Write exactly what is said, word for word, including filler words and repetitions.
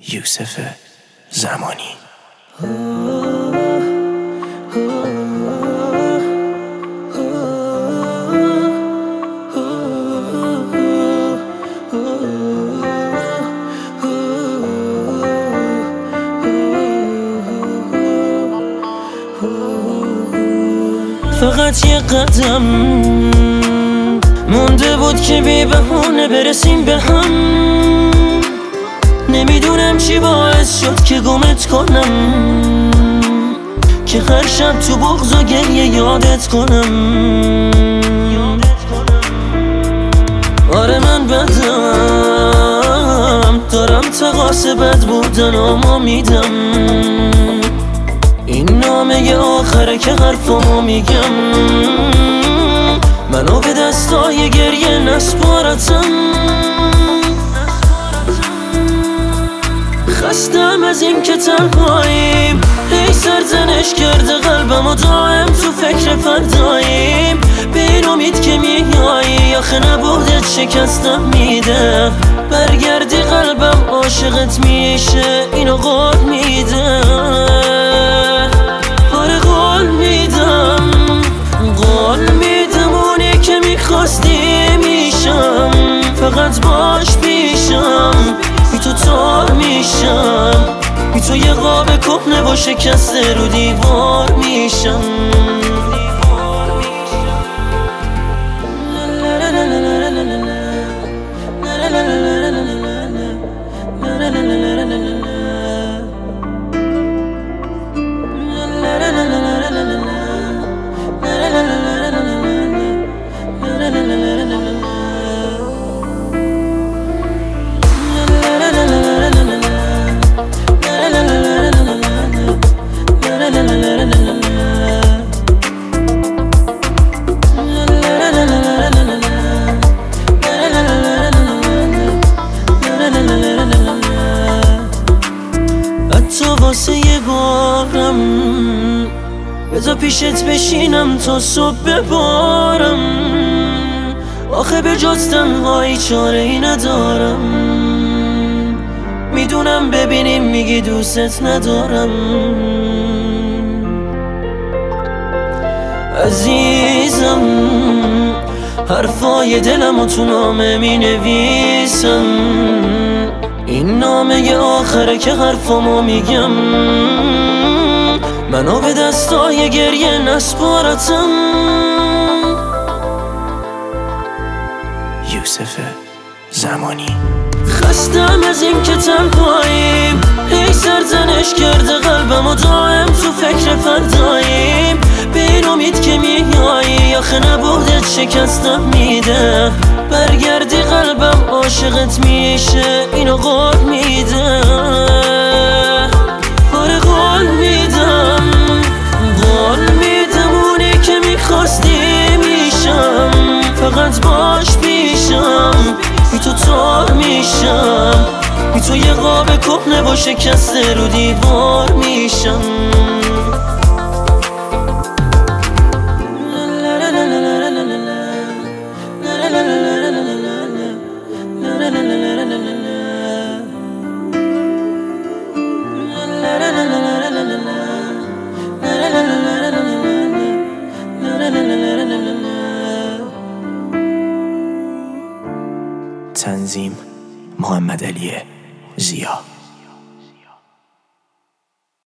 یوسف زمانی. فقط یه قدم مونده بود که بی بهونه برسیم به هم. نمیدونم چی باعث شد که گمت کنم، که هر شب تو بغض و گریه یادت کنم. آره من بدم، دارم تقاس بد بودن اما میدم. این نامه آخره که حرفامو میگم. منو به دستای گریه نسپارتم. خستم از این که تنهاییم، هی سرزنش کرده قلبم و دائم تو فکر فرداییم. به این امید که میایی، آخه نبودت شکستم میده. برگردی قلبم عاشقت میشه، اینو قول میده. آره قول میدم، قول میدم اونی که میخواستی میشم. فقط باش پیشم، بی تو تار میشم. بی تو یه قاب کهنه و شکسته رو دیوار میشم. تو واسه یه بارم بذار پیشت بشینم تا صبح ببارم. آخه به جز تنهایی چاره ای ندارم. میدونم ببینیم میگی دوستت ندارم. عزیزم حرفای دلم و تو نامه می نویسم. این نامه آخره که حرفامو میگم. منو به دستای گریه نسپارتم. یوسف زمانی. خستم از این که تنهاییم، هی سرزنش کرده قلبم و دائم تو فکر فرداییم. به این امید که میایی، آخه نبودت شکستم میده. برگردی قلبم عاشقت میشه، اینو قول میده. آره قول میدم، قول میدم اونی که میخواستی میشم. فقط باش پیشم، بی تو تار میشم. بی تو یه قاب کهنه و شکسته رو دیوار میشم. تنظیم محمد علی ضیا.